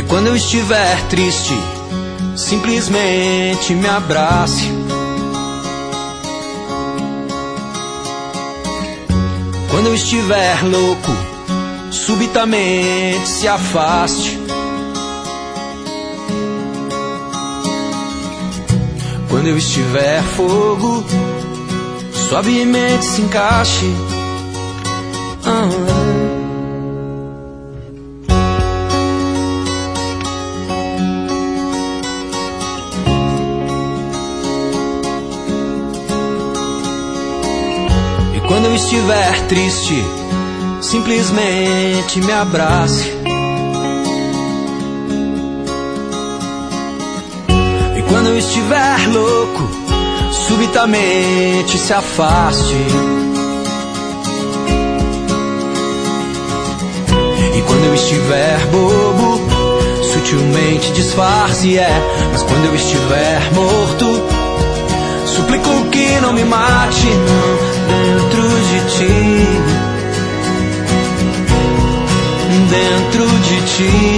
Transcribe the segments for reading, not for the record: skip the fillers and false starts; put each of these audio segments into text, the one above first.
Quando eu estiver triste, simplesmente me abrace. Quando eu estiver louco, subitamente se afaste. Quando eu estiver fogo, suavemente se encaixe. Quando eu estiver triste, simplesmente me abrace. E quando eu estiver louco, subitamente se afaste. E quando eu estiver bobo, sutilmente disfarce, mas quando eu estiver morto, suplico que não me mate, não, dentro de ti, dentro de ti.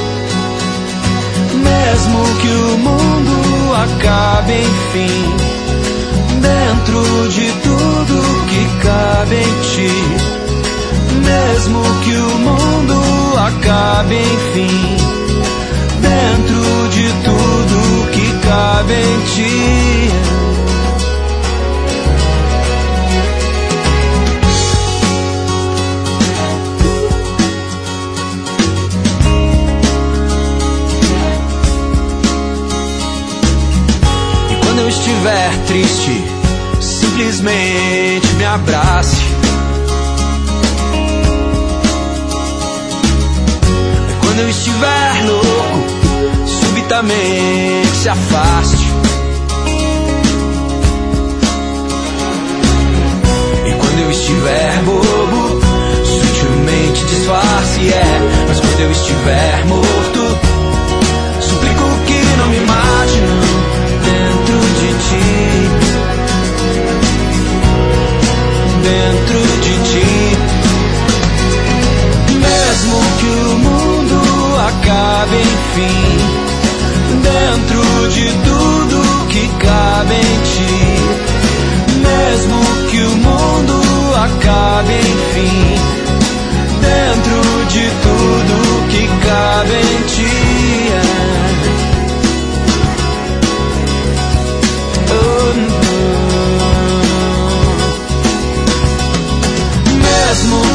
Mesmo que o mundo acabe, enfim, dentro de tudo que cabe em ti. Mesmo que o mundo acabe, enfim, dentro de tudo que cabe em ti. Quando eu estiver triste, simplesmente me abrace. Quando eu estiver louco, subitamente se afaste. E quando eu estiver bobo, sutilmente disfarce, mas quando eu estiver morto, suplico que não me mate, não, dentro de ti, dentro de ti. Mesmo que o mundo acabe, enfim, dentro de tudo que cabe em ti. Mesmo que o mundo acabe, enfim, dentro de tudo que cabe em ti. Mesmo